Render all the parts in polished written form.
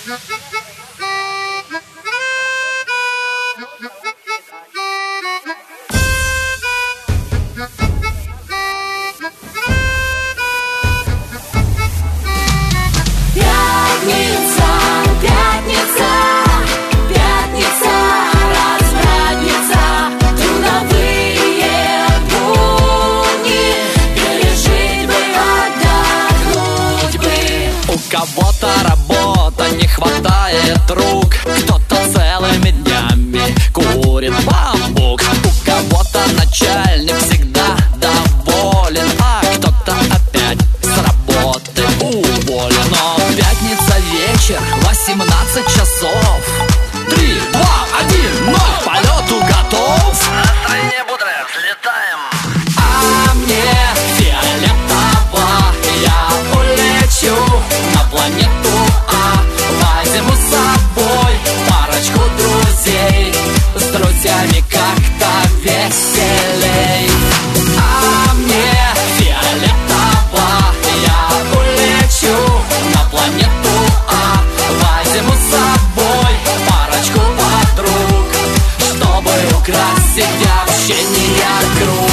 Кого-то работа, не хватает рук, кто-то целыми днями курит бамбук. У кого-то начальник всегда доволен, а кто-то опять с работы уволен. Но пятница вечер, 18 часов, 3, 2, 1, 0, к полету готов. Настроение бодрое, взлетаем. А мне фиолетово, я улечу на планету А. Возьму с собой парочку друзей, с друзьями как-то веселей. А мне фиолетово, я улечу на планету А. Возьму с собой парочку подруг, чтобы украсить общение круг.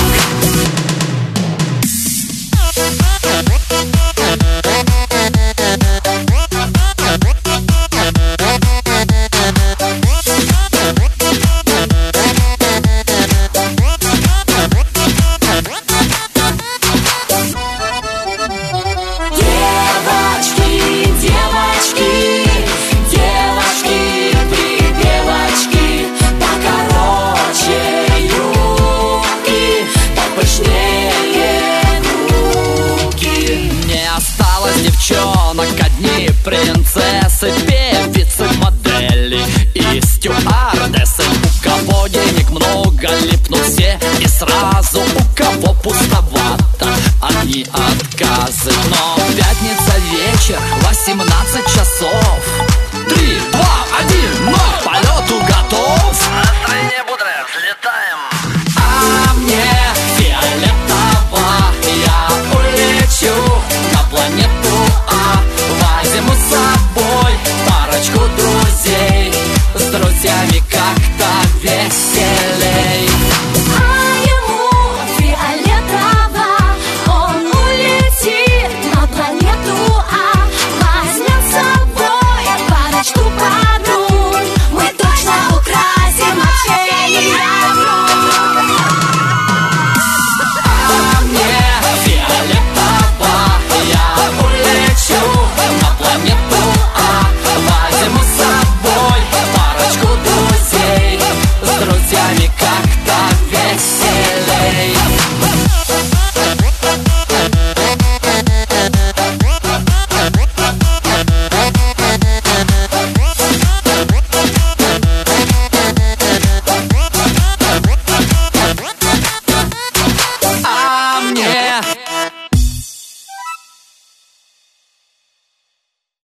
Девчонок, одни принцессы, певицы, модели и стюардессы. У кого денег много, липнут все и сразу. У кого пустовато, одни отказы. Но пятница вечер, 18 часов, 3, 2, 1, 0, к полету готов. Настроение бодрое, взлетаем. А мне фиолетово, я улечу на планету А. Возьму с собой парочку друзей, с друзьями как-то веселей. А ему фиолетово, он улетит на планету А. Возьмем с собой парочку подруг, мы точно украсим общение круг. А мне фиолетово, я улечу на планету А. Возьму с собой парочку друзей, с друзьями как-то веселей.